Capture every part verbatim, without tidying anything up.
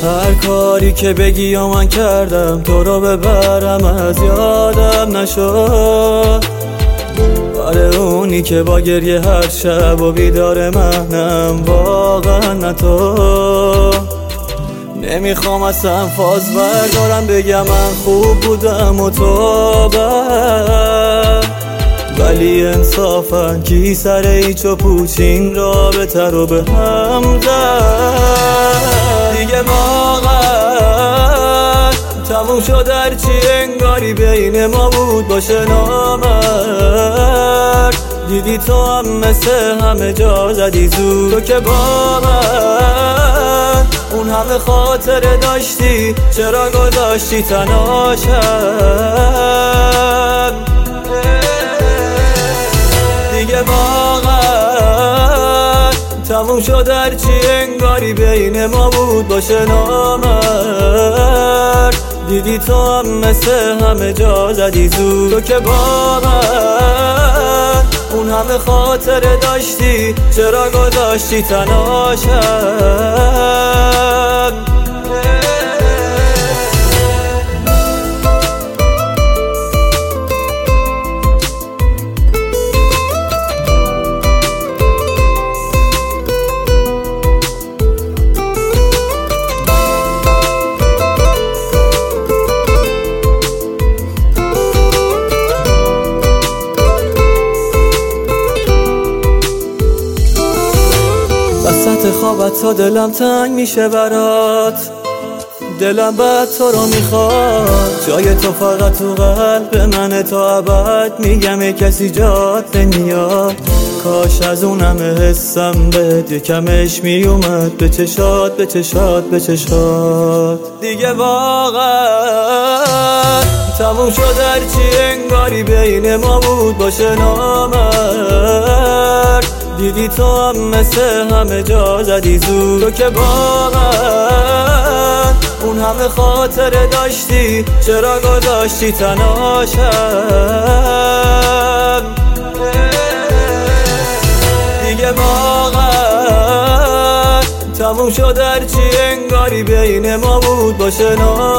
هر کاری که بگی یا من کردم تو رو ببرم از یادم نشد. آره اونی که با گریه هر شب و بیدار منم واقعا نه تو. نمیخوام اصلا فاز بردارم بگم من خوب بودم و تو بد، ولی انصافا کی سر ایچ و پوچ این رابطه رو به هم زد. دیگه واقعا تموم شد هرچی انگاری بین ما بود باشه نامرد. دیدی تو هم مثل همه جا زدی زود، تو که با من اون همه خاطره داشتی چرا گذاشتی تناشم. دیگه واقعا تموم شد هرچی انگاری بین ما بود باشه نامرد. دیدی تو هم مثل همه جا زدی زود، تو که با من اون همه خاطره داشتی چرا گذاشتی تناشم. وسط خوابت تا دلم تنگ میشه برات، دلم بعد تو رو میخواد. جای تو فقط تو قلب منه تا ابد، میگم ای کسی جات نمیاد. کاش از اون همه حسم بهت یکمش میومد به چشات به چشات به چشات. دیگه واقعا تموم شد هرچی انگاری بین ما بود باشه نامرد. دیدی تو هم مثل همه جا زدی زود، تو که با من اون همه خاطره داشتی چرا گذاشتی تناشم. دیگه واقعا تموم شد هرچی انگاری بین ما بود باشه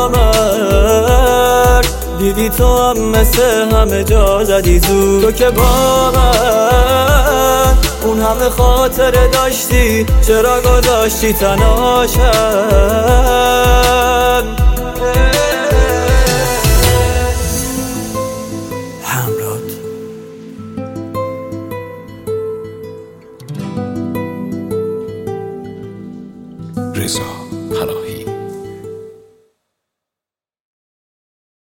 نامرد. دیدی تو هم مثل همه جا زدی زود، تو که با من اون همه خاطره داشتی چرا گذاشتی تناشم. همرات رضا پناهی.